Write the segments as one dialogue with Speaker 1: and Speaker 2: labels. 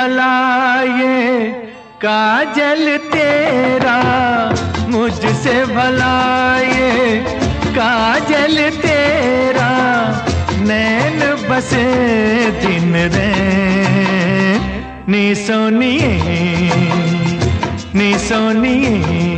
Speaker 1: भला ये काजल तेरा, मुझसे भला ये काजल तेरा, नैन बसे दिन रैन नी सोनिए नी सोनिए।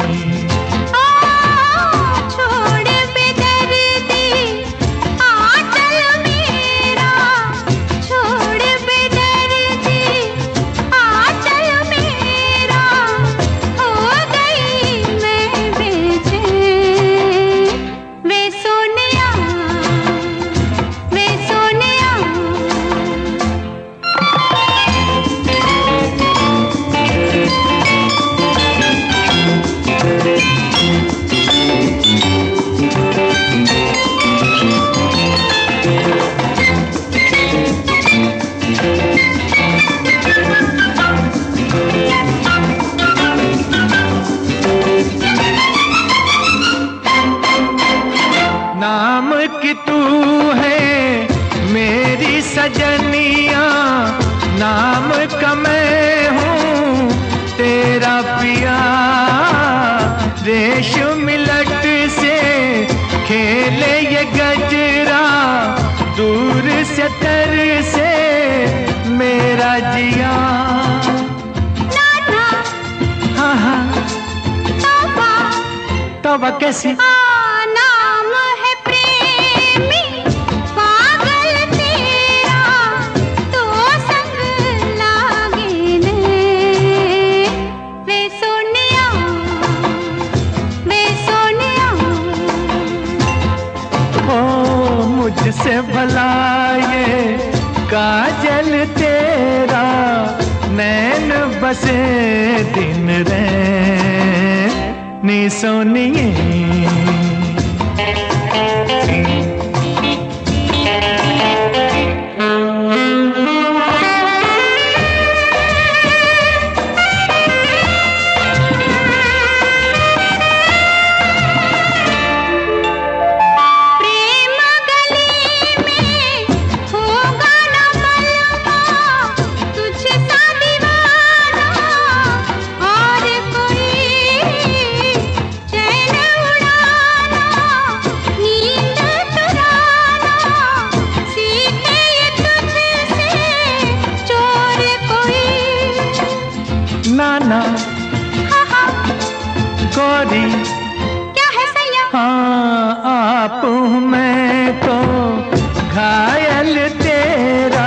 Speaker 1: नाम की तू है मेरी सजनिया, नाम का मैं हूँ तेरा पिया। रेशम लट से खेले ये गजरा, दूर से तर से मेरा जिया। हाँ हाँ तौबा कैसी मुझसे भला ये काजल तेरा, नैन बसे दिन रैन नी सोनिए। नाना गौरी
Speaker 2: क्या है सैया?
Speaker 1: हाँ आप मैं तो घायल तेरा,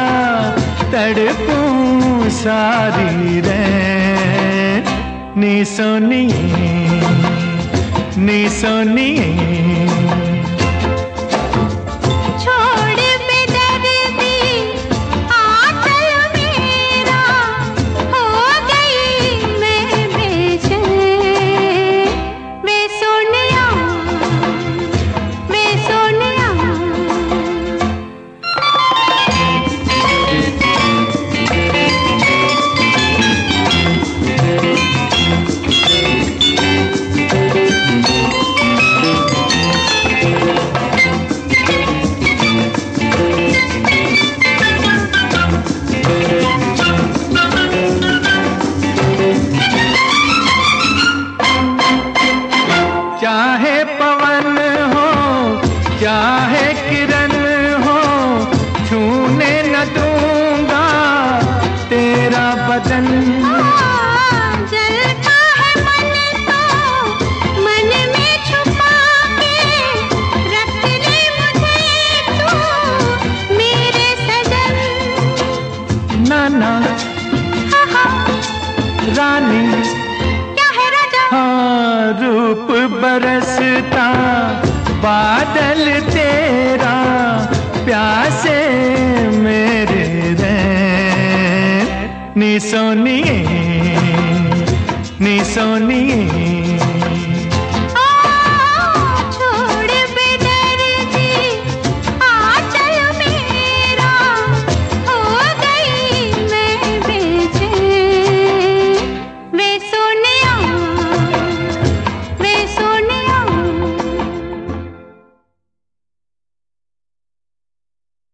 Speaker 1: तड़पूं सारी रैन नी सोनिए नी सोनिए। चाहे पवन हो चाहे किरण हो, छूने न दूंगा तेरा बदन।
Speaker 2: जलता है मन तो मन में छुपा के, रख ले मुझे तू मेरे सजन।
Speaker 1: नाना रानी
Speaker 2: क्या है राजा?
Speaker 1: हाँ रूप बरसता बादल तेरा, प्यासे मेरे रैन नी सोनिए नी सोनिए।